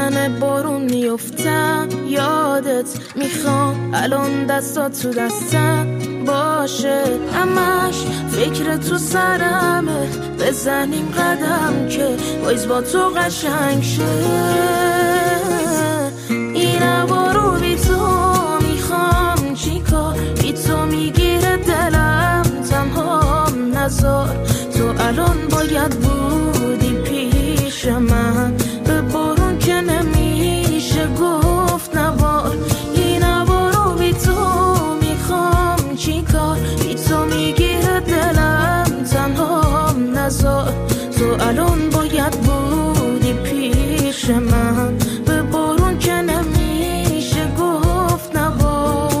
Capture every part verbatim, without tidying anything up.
تن بارون میفتم یادت میخوام الان دستات تو دستم باشه همش فکر تو سرمه بزنیم قدم که بایز با تو قشنگ شه این هوا رو بی تو میخوام چیکار بی تو میگیره دلم تنهام نذار تو الان باید بودی پیش من به بارون که نمیشه گفت نبار این هوا رو بی تو میخوام چیکار بی تو میگیره دلم تنهام نذار تو الان باید بودی پیش من به بارون که نمیشه گفت نبار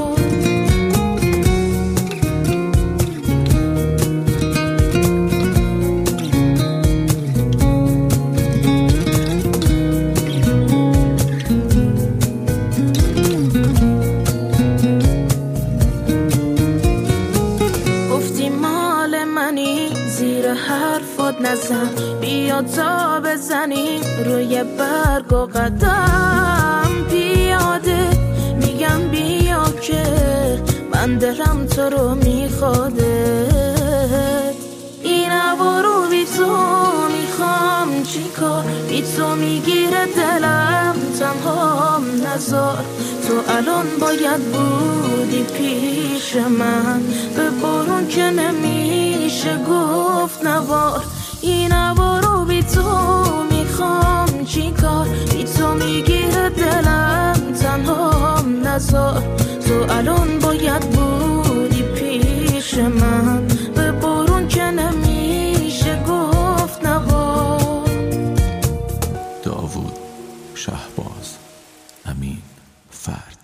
حرفات نزن بیا تا بزنیم روی برگ و قدم پیاده میگم بیا که من دلم تو رو میخواده این هوا رو بی تو میخوام چیکار بی تو میگیره دلم تنهام نذار تو الان باید بودی پیش من به بارون که نمیشه گفت نوار این هوا رو بی تو میخوام چیکار بی تو میگیره دلم تنهام نذار تو الان باید بودی پیش من به بارون که نمیشه گفت نوار داوود شهباز، امین فرد.